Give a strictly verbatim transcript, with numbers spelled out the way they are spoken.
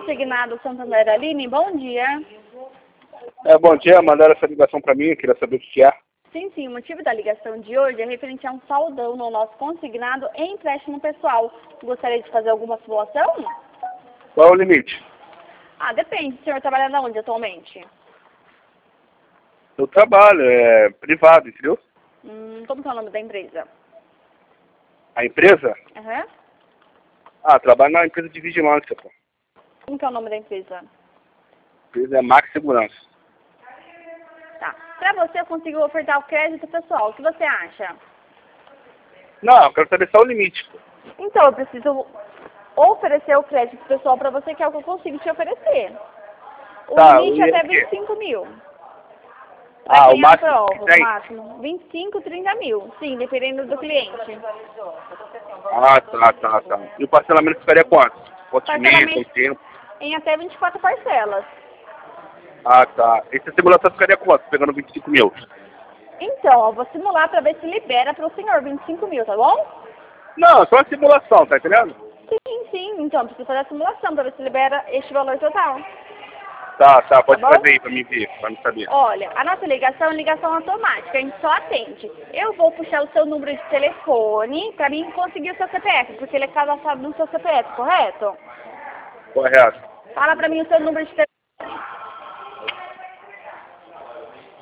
Consignado Santander Aline, bom dia. É, bom dia, mandaram essa ligação para mim, queria saber o que é. Sim, sim, o motivo da ligação de hoje é referente a um saldão no nosso consignado em empréstimo pessoal. Gostaria de fazer alguma simulação? Qual é o limite? Ah, depende. O senhor trabalha onde atualmente? Eu trabalho, é privado, entendeu? Hum, como que é o nome da empresa? A empresa? Aham. Ah, trabalho na empresa de vigilância, pô. Como que é o nome da empresa? A empresa é Max Segurança. Tá. Pra você eu consigo ofertar o crédito pessoal. O que você acha? Não, eu quero saber só o limite, pô. Então, eu preciso oferecer o crédito pessoal pra você, que é o que eu consigo te oferecer. O Tá, limite é e até o quê? vinte e cinco mil. Pra Ah, o quem máximo aprova, o tem? máximo. vinte e cinco, trinta mil. Sim, dependendo do cliente. Ah, tá, tá, tá. E o parcelamento ficaria quanto? Quantos meses, Parcelamento quanto tempo? em até vinte e quatro parcelas. Ah, tá. Esse simulação ficaria quanto? Pegando vinte e cinco mil? Então, eu vou simular pra ver se libera pro senhor vinte e cinco mil, tá bom? Não, só a simulação, tá entendendo? Sim, sim. Então, preciso fazer a simulação pra ver se libera este valor total. Tá, tá, pode Tá bom? fazer aí pra mim ver, pra mim saber. Olha, a nossa ligação é ligação automática, a gente só atende. Eu vou puxar o seu número de telefone pra mim conseguir o seu C P F, porque ele é cadastrado no seu C P F, correto? Correto. Fala pra mim o seu número de telefone.